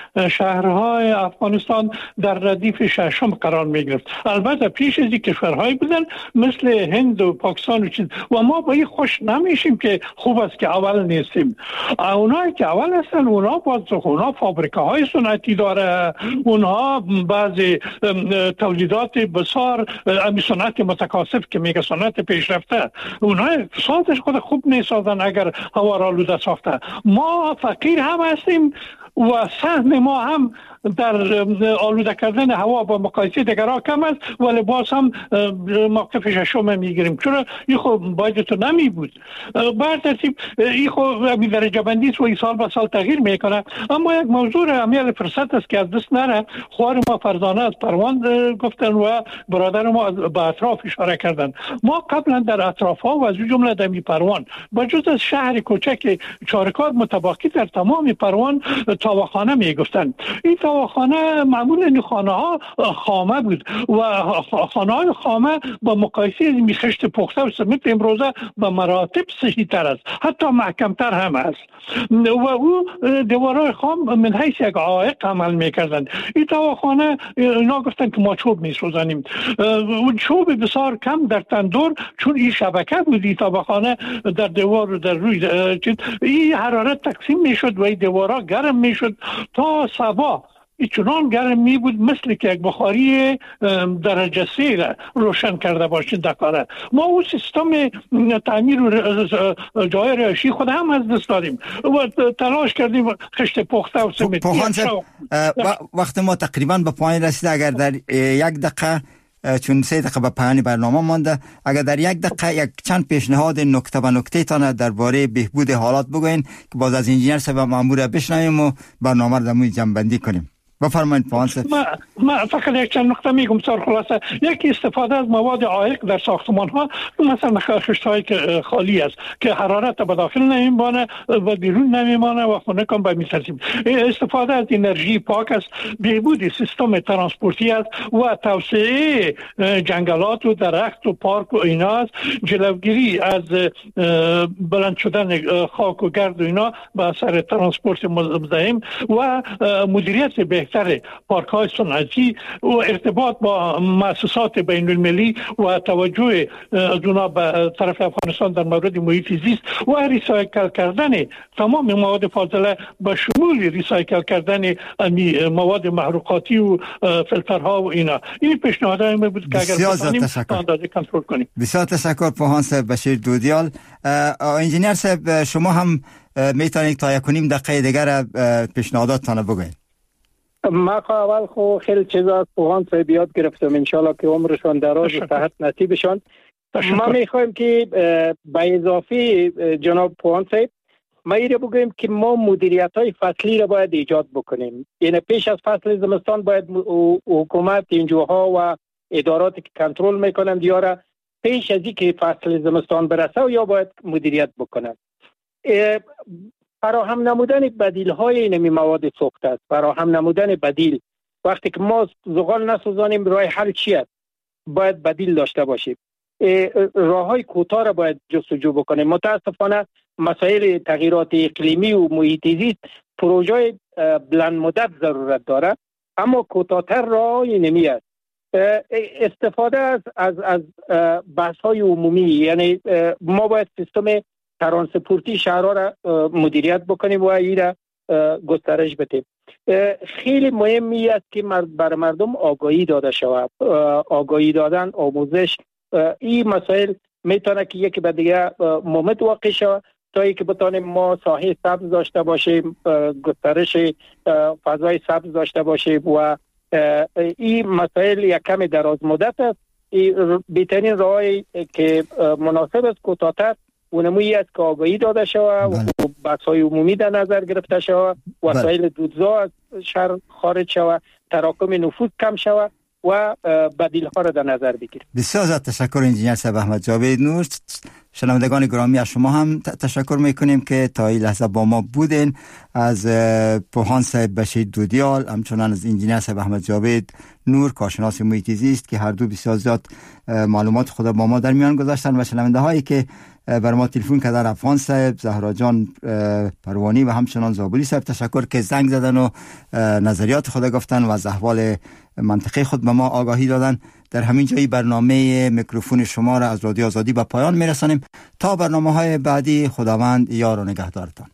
شهرهای افغانستان در ردیف ششم قرار می گرفت. البته پیش از این کشورهایی بودن مثل هند و پاکستان و چیز، و ما با این خوش نمیشیم که خوب است که اول نیستیم. اونایی که اول هستن اونا باز اونا فابریکاهای صنعتی داره، اونها بعضی تولیدات بسیار امی صنعت متکاسب که میگه صنعت پیشرفته، اونها اقتصادش خود خوب میسازن اگر هوا را آلوده ساخته. ما فقیر هم هستیم و سهم ما هم در آلوده کردن هوا با مقایسه دیگرها کم است، ولی باز هم موقف ششم میگیریم. چرا این خب باید تو نمی بود. بر ترتیب این خب درجه بندی و سال به سال تغییر میکنه. اما یک موضوع امیال فرصت است که از دست نره. خوار ما فرزانه از پروان گفتن و برادر ما به اطراف اشاره کردن. ما قبلا در اطراف ها و از جمله در پروان با جز از شهر کوچک چارکار متباقی در تمام پروان تاوخانه میگفتن. این تاوخانه معمولا خانه ها خامه بود و خانه های خامه با مقایسه میخشت پخته و سمت امروزه به مراتب صحیح تر است، حتی محکم تر هم است و او دیوارهای خام من حیث یک عائق عمل میکردن. این تاوخانه اینا گفتن که ما چوب میسوزانیم. اون چوب بسیار کم در تندور، چون این شبکه بود این تاوخانه در دیوار در روی این حرارت تقسیم میشد و این دیوارها گرم میشد تا صبح. این چنان گرم می بود مثل که یک بخاری درجه سه را روشن کرده باشید در کاره. ما او سیستم تعمیر و جای رهایشی خود هم از دست دادیم و تلاش کردیم خشت پخته و سمت. وقت ما تقریبا به پایین رسید. اگر در یک دقیقه چون سه دقیقه به پایان برنامه مانده، اگر در یک دقیقه یک چند پیشنهاد نکته به نکته تان درباره بهبود حالات بگوین که باز از انجینیر صاحب مامور بشنویم و برنامه رو در مورد جمع بندی کنیم. بفرمایید پانس. ما ما فقط یک چند نکته میگم سر خلاصه. یکی استفاده از مواد عایق در ساختمان ها، مثلا خشت هایی که خالی است که حرارت به داخل نمیمانه و بیرون نمیمانه و خونه کم به میسازیم. استفاده از انرژی پاک است، بهبود سیستم ترانسپورتی است و توسعه جنگلات و درخت و پارک و اینا است، جلوگیری از بلند شدن خاک و گرد و اینا به اثر ترانسپورت مزاحم و مدیریت بهتر پارک های صنعتی و ارتباط با مؤسسات بین المللی و توجه از اونا به طرف افغانستان در مورد محیط زیست و ریسایکل کردن تمام مواد فاضله به شمول ریسایکل کردن مواد محروقاتی و فیلترها و اینا. این پیشنهادهای ما بود که اگر بتونیم اندازه کنترل کنیم. بسیار تشکر پوهان صاحب بشیر دودیال. انجینیر صاحب شما هم میتونید تا یک و نیم دقیقه دیگر پیشنهاداتتان بگویید. ما اول خو خیلی چیزا از پوهان صاحب یاد گرفتم، انشالله که عمرشان دراز و صحت نصیبشان. ما میخوایم که به اضافه جناب پوهان صاحب ما ایره بگویم که ما مدیریت های فصلی را باید ایجاد بکنیم. یعنی پیش از فصل زمستان باید حکومت اینجوها و اداراتی که کنترل میکنند یا پیش از اینکه فصل زمستان برسه و یا باید مدیریت بکنند. فراهم نمودن بدیل های اینمی مواد سوخت است. فراهم نمودن بدیل، وقتی که ما زغال نسوزانیم راه حل چی است؟ باید بدیل داشته باشیم. راه های کوتاه را باید جستجو بکنیم. متاسفانه مسائل تغییرات اقلیمی و محیط زیست پروژه بلند مدت ضرورت داره، اما کوتاه‌تر راه اینمی است. استفاده از از از بحث های عمومی، یعنی ما باید سیستم ترانسپورتی شهرها را مدیریت بکنیم و این را گسترش بدیم. خیلی مهمی است که بر مردم آگاهی داده شود. آگاهی دادن، آموزش، این مسائل میتونه که یکی به دیگه مومد واقع شود تا اینکه بتانیم ما ساحه سبز داشته باشیم، گسترش فضای سبز داشته باشیم و این مسائل یک کم دراز مدت است. بهترین راهی که مناسب است کوتاه‌تر اونمویی است که آگاهی داده شود و بحث‌های عمومی در نظر گرفته شود، وسایل دودزا از شهر خارج شود، تراکم نفوذ کم شود و بدیل ها را در نظر بگیریم. بسیار زیاد تشکر انجینیر صاحب احمد جاوید نور. شنوندگان گرامی از شما هم تشکر میکنیم که تا این لحظه با ما بودین. از پوهان صاحب بشیر دودیال، همچنان از انجینیر صاحب احمد جاوید نور کارشناس محیط زیست که هر دو بسیار زیاد معلومات خود با ما در میان گذاشتن و شنونده هایی که بر ما تلفن کردن، افغان صاحب، زهرا جان پروانی و همچنان زابلی صاحب تشکر که زنگ زدن و نظریات خود گفتن و از احوال منطقه خود به ما آگاهی دادن. در همین جایی برنامه میکروفون شما را از رادیو آزادی به پایان میرسانیم. تا برنامه های بعدی، خداوند یار و نگهدارتان.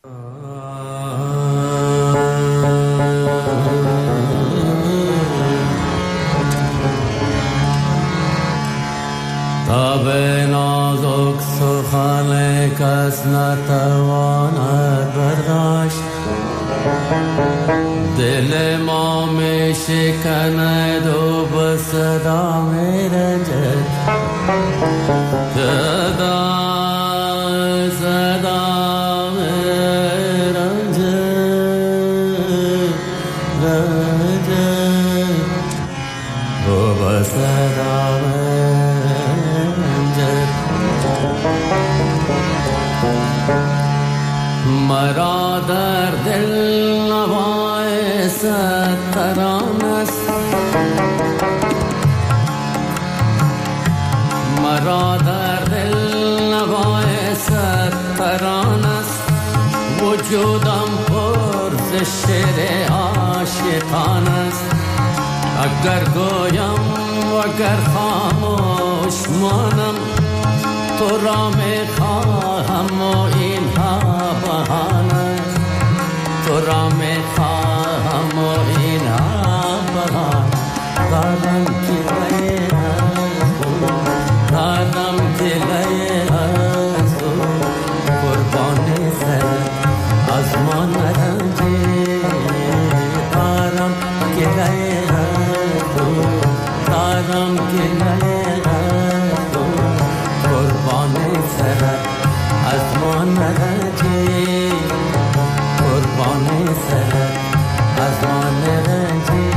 تاب نازک سخن کس نتواند برداشت، دل ما می شکند و به صدا می رنجد، صدا صدا می رنجد رنجد و به صدا می مرا در دل نوای صد ترانه است، مرا در دل نوای صد ترانه است، وجودم پر ز شعر عاشقانه است. اگر گویم و اگر خاموش مانم، تو را میخواهم و اینها بهانه، تو را میخواهم و اینها بهانه. دادم کلای از تو، دادم کلای از تو، قربان سر از ما نرنجی. دادم کلای از تو، دادم گله قربان سرت از ما نرنجی قربان سرت از ما نرنجی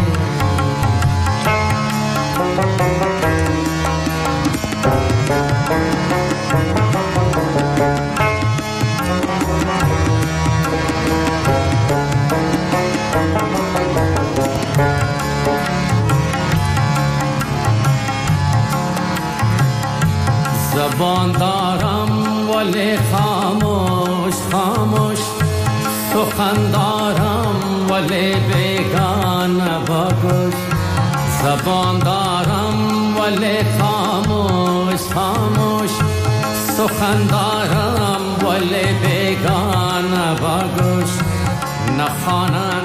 زبان دارم ولی خاموش خاموش سخن دارم ولی بیگانه باگوش زبان دارم ولی خاموش خاموش سخن دارم ولی بیگانه باگوش نخانه